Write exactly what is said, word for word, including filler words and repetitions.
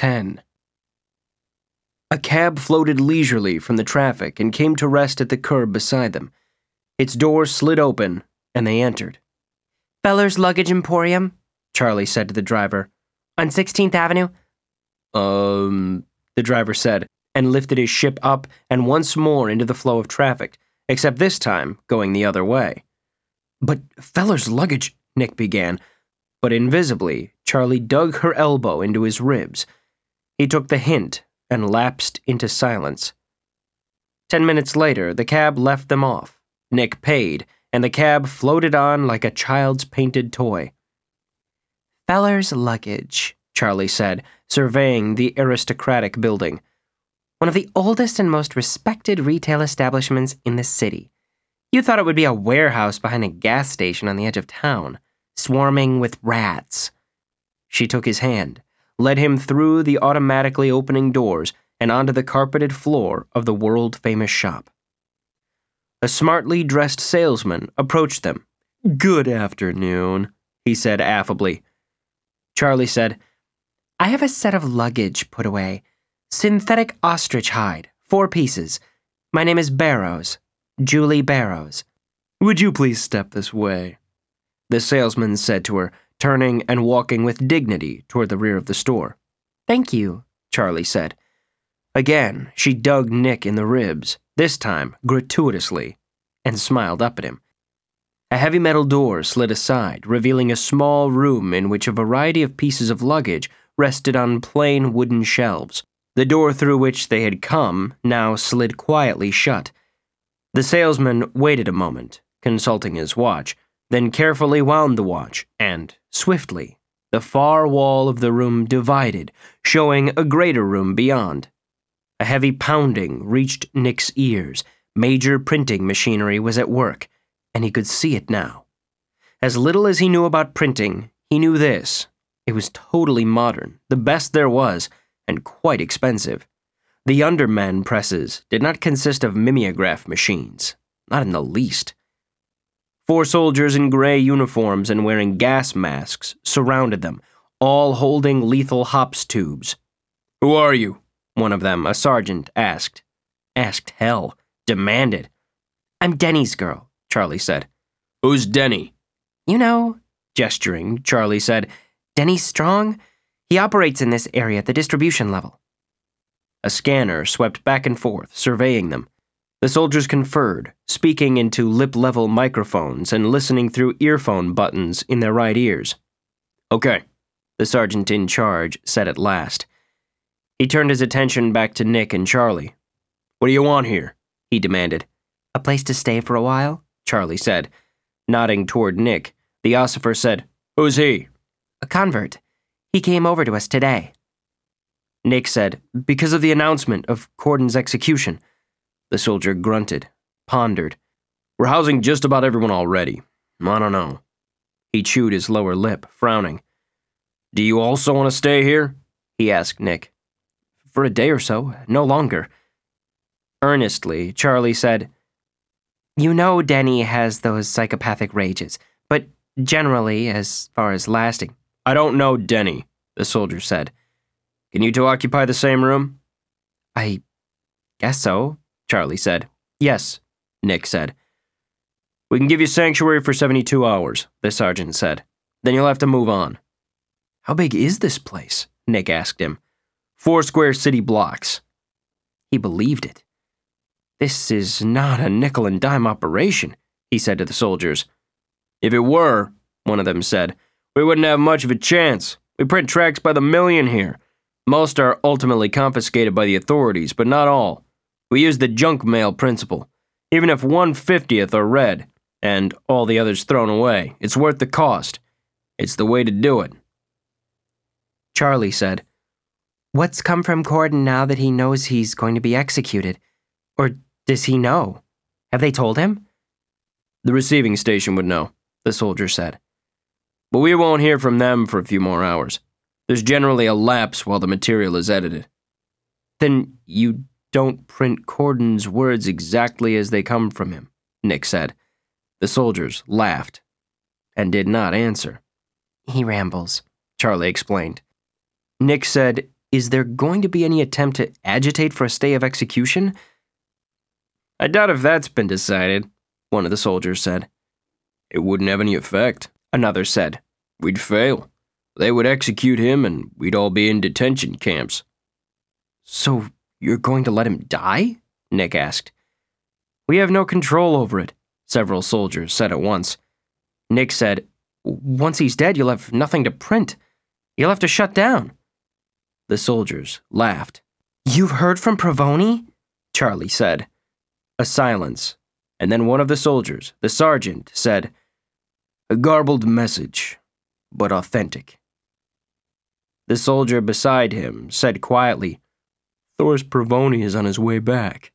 ten. A cab floated leisurely from the traffic and came to rest at the curb beside them. Its door slid open, and they entered. Feller's Luggage Emporium, Charlie said to the driver. On sixteenth Avenue? Um, the driver said, and lifted his ship up and once more into the flow of traffic, except this time going the other way. But Feller's Luggage, Nick began, but invisibly, Charlie dug her elbow into his ribs. He took the hint and lapsed into silence. Ten minutes later, the cab left them off. Nick paid, and the cab floated on like a child's painted toy. Feller's Luggage, Charlie said, surveying the aristocratic building. One of the oldest and most respected retail establishments in the city. You thought it would be a warehouse behind a gas station on the edge of town, swarming with rats. She took his hand, led him through the automatically opening doors and onto the carpeted floor of the world-famous shop. A smartly dressed salesman approached them. "Good afternoon," he said affably. Charlie said, "I have a set of luggage put away. Synthetic ostrich hide, four pieces. My name is Barrows, Julie Barrows." "Would you please step this way?" the salesman said to her, turning and walking with dignity toward the rear of the store. "Thank you," Charlie said. Again, she dug Nick in the ribs, this time gratuitously, and smiled up at him. A heavy metal door slid aside, revealing a small room in which a variety of pieces of luggage rested on plain wooden shelves. The door through which they had come now slid quietly shut. The salesman waited a moment, consulting his watch, then carefully wound the watch, and, swiftly, the far wall of the room divided, showing a greater room beyond. A heavy pounding reached Nick's ears. Major printing machinery was at work, and he could see it now. As little as he knew about printing, he knew this. It was totally modern, the best there was, and quite expensive. The Underman presses did not consist of mimeograph machines, not in the least. Four soldiers in gray uniforms and wearing gas masks surrounded them, all holding lethal hops tubes. "Who are you?" one of them, a sergeant, asked. Asked hell. Demanded. "I'm Denny's girl," Charlie said. "Who's Denny?" "You know," gesturing, Charlie said, "Denny Strong? He operates in this area at the distribution level." A scanner swept back and forth, surveying them. The soldiers conferred, speaking into lip-level microphones and listening through earphone buttons in their right ears. "Okay," the sergeant in charge said at last. He turned his attention back to Nick and Charlie. "What do you want here?" he demanded. "A place to stay for a while?" Charlie said. Nodding toward Nick, the ossifer said, "Who's he?" "A convert. He came over to us today." Nick said, "Because of the announcement of Cordon's execution." The soldier grunted, pondered. "We're housing just about everyone already. I don't know." He chewed his lower lip, frowning. "Do you also want to stay here?" he asked Nick. "For a day or so, no longer." Earnestly, Charlie said, "You know Denny has those psychopathic rages, but generally, as far as lasting—" "I don't know Denny," the soldier said. "Can you two occupy the same room?" "I guess so," Charlie said. "Yes," Nick said. "We can give you sanctuary for seventy-two hours, the sergeant said. Then you'll have to move on." "How big is this place?" Nick asked him. Four square city blocks." He believed it. "This is not a nickel-and-dime operation," he said to the soldiers. "If it were," one of them said, "we wouldn't have much of a chance. We print tracts by the million here. Most are ultimately confiscated by the authorities, but not all. We use the junk mail principle. Even if one-fiftieth are read, and all the others thrown away, it's worth the cost. It's the way to do it." Charlie said, "What's come from Cordon now that he knows he's going to be executed? Or does he know? Have they told him?" "The receiving station would know," the soldier said. "But we won't hear from them for a few more hours. There's generally a lapse while the material is edited." "Then you don't print Cordon's words exactly as they come from him," Nick said. The soldiers laughed and did not answer. "He rambles," Charlie explained. Nick said, Is there going to be any attempt to agitate for a stay of execution? I doubt if that's been decided, one of the soldiers said. It wouldn't have any effect, another said. We'd fail. They would execute him and we'd all be in detention camps. So you're going to let him die? Nick asked. We have no control over it, several soldiers said at once. Nick said, Once he's dead, you'll have nothing to print. You'll have to shut down. The soldiers laughed. You've heard from Provoni? Charlie said. A silence, and then one of the soldiers, the sergeant, said, A garbled message, but authentic. The soldier beside him said quietly, Thoris Provoni is on his way back.